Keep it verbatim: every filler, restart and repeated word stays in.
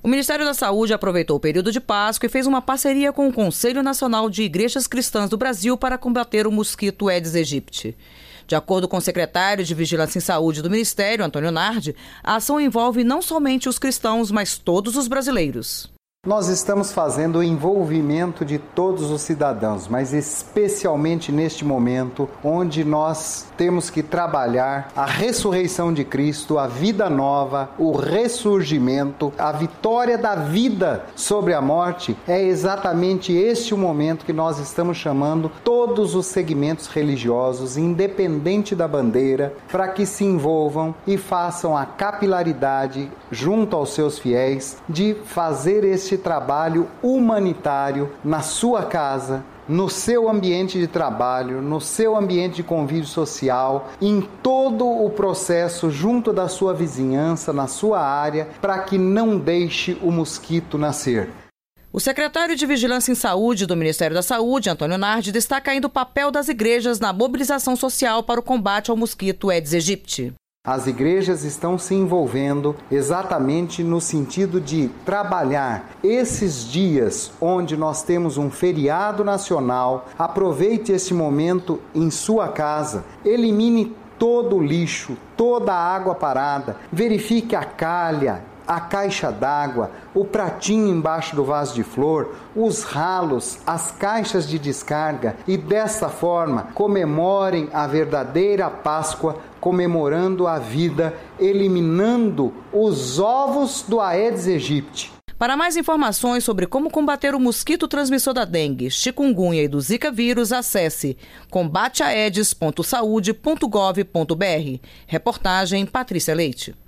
O Ministério da Saúde aproveitou o período de Páscoa e fez uma parceria com o Conselho Nacional de Igrejas Cristãs do Brasil para combater o mosquito Aedes aegypti. De acordo com o secretário de Vigilância em Saúde do Ministério, Antônio Nardi, a ação envolve não somente os cristãos, mas todos os brasileiros. Nós estamos fazendo o envolvimento de todos os cidadãos, mas especialmente neste momento onde nós temos que trabalhar a ressurreição de Cristo, a vida nova, o ressurgimento, a vitória da vida sobre a morte. É exatamente este o momento que nós estamos chamando todos os segmentos religiosos, independente da bandeira, para que se envolvam e façam a capilaridade junto aos seus fiéis de fazer este trabalho humanitário na sua casa, no seu ambiente de trabalho, no seu ambiente de convívio social, em todo o processo junto da sua vizinhança, na sua área, para que não deixe o mosquito nascer. O secretário de Vigilância em Saúde do Ministério da Saúde, Antônio Nardi, destaca ainda o papel das igrejas na mobilização social para o combate ao mosquito Aedes aegypti. As igrejas estão se envolvendo exatamente no sentido de trabalhar esses dias onde nós temos um feriado nacional. Aproveite esse momento em sua casa, elimine todo o lixo, toda a água parada, verifique a calha, a caixa d'água, o pratinho embaixo do vaso de flor, os ralos, as caixas de descarga e dessa forma comemorem a verdadeira Páscoa, comemorando a vida, eliminando os ovos do Aedes aegypti. Para mais informações sobre como combater o mosquito transmissor da dengue, chikungunya e do zika vírus, acesse combate aedes ponto saude ponto gov ponto br. Reportagem Patrícia Leite.